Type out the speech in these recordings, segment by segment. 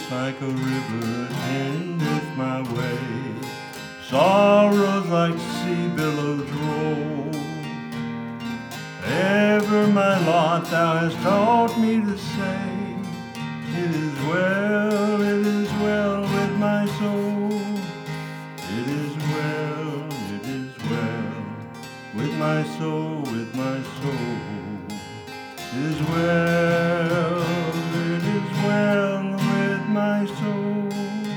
like a river endeth my way. Sorrows like sea billows roll. Ever my lot thou hast taught me to say, it is well with my soul. It is well with my soul, with my soul. It is well with my soul.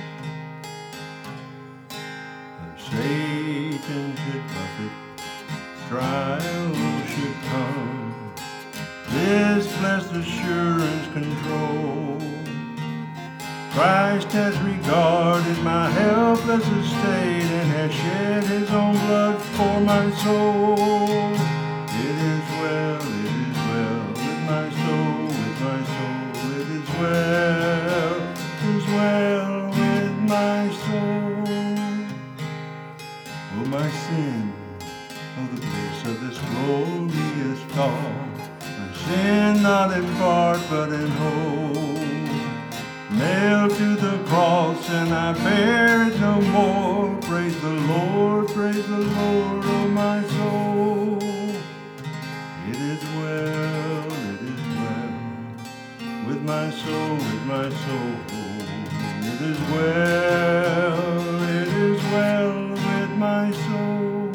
If Satan should buffet, trial should come, this blessed assurance control. Christ has regarded my helpless estate and has shed his own blood for my soul. It is well with my soul, with my soul. It is well with my soul. Oh, my sin, oh, the bliss of this glorious call. My sin not in part but in whole. Nailed to the cross and I bear it no more. Praise the Lord, oh my soul. It is well with my soul, with my soul. It is well with my soul.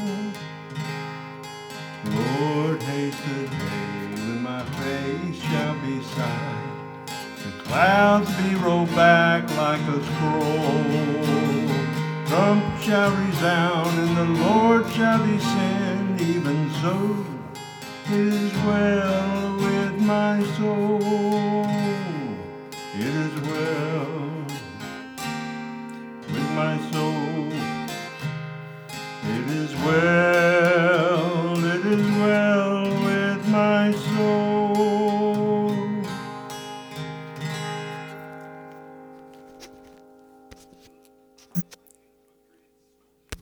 Lord, haste the day when my face shall be sight. The clouds be rolled back like a scroll. Trump shall resound and the Lord shall descend. Even so, it is well with my soul. It is well with my soul. It is well with my soul.